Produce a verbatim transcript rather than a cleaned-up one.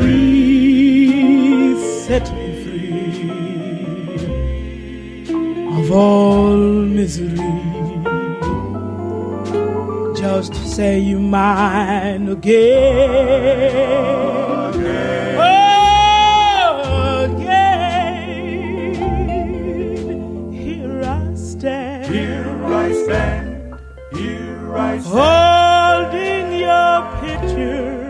Please set me free of all misery. Just say you're mine again. Again. Oh, again. Here I stand. Here I stand. Here I stand. Holding your picture